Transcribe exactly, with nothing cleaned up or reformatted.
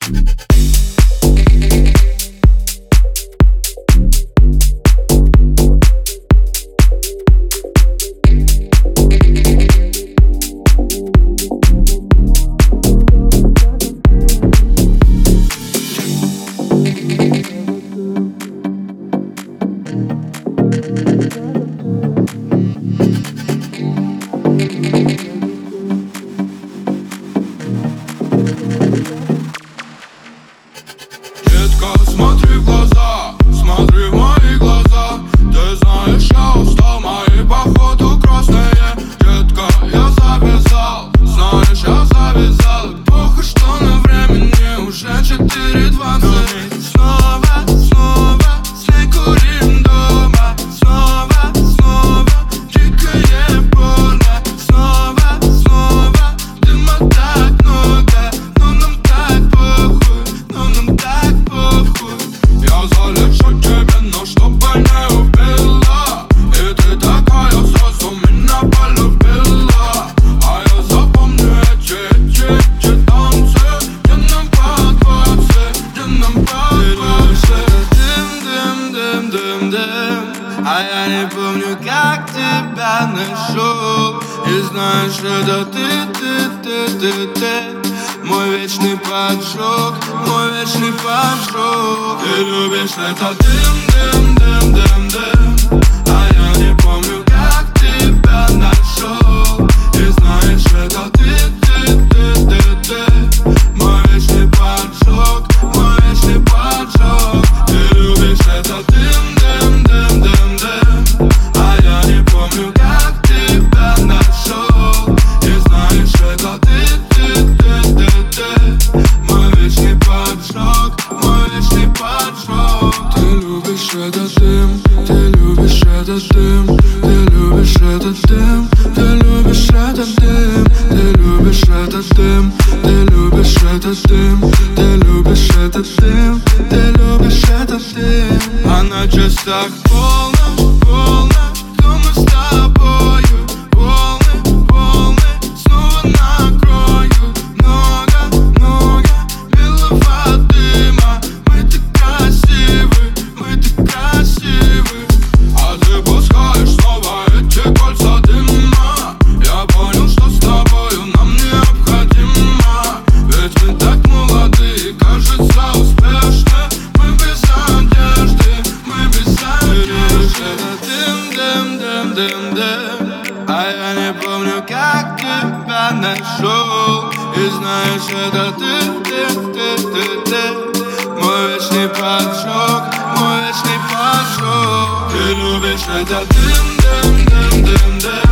Детка, смотри в глаза, смотри в мои глаза. Ты знаешь, я устал, мои походу красные. Детка, я завязал, знаешь, я завязал. Плохо, что на времени уже четыре двадцать. Снова, снова, сликурим дома. Снова, снова, дикое поле. Снова, снова, дыма так много. Но нам так похуй, но нам так похуй. Я залечу тебе, но чтобы не убила. И ты такая сразу меня полюбила. А я запомню эти, эти, эти танцы. Где нам по двадцать, где нам по двадцать. Дым, дым, дым, дым, дым. А я не помню, как тебя нашел. И знаешь, это ты, ты, ты, ты, ты. Мой вечный поджог, мой вечный поджог. Ты любишь это дым, дым, дым, дым, дым. А я не помню, как тебя нашел. И знаешь, это ты, ты, ты, ты, ты. Мой вечный поджог, мой вечный поджог. Ты любишь это дым, дым, дым, дым, дым. А я не помню, как тебя нашел. И знаешь, это ты, ты, ты, ты, ты. Мой вечный поджог, мой вечный поджог. Ты любишь этот дым, ты любишь этот дым. Ты любишь этот дым, ты любишь этот дым. Ты любишь этот дым, ты любишь этот дым. Ты любишь этот дым, ты любишь этот дым. А на часах полночь, полночь. Кто мы с тобою? Волны, волны снова накроют. Много, много белого дыма. Мы так красивы, мы так красивы. А ты пускаешь снова эти кольца дыма. Я понял, что с тобою нам необходимо. Ведь мы так молоды, кажется успешны. Мы без одежды, мы без одежды. Это дым, дым, дым, дым, дым. А я не помню, как тебя нашел. И знаешь, это ты, ты, ты, ты, ты. Мой вечный поджог, мой вечный поджог. Ты любишь это дым, дым, дым, дым, дым.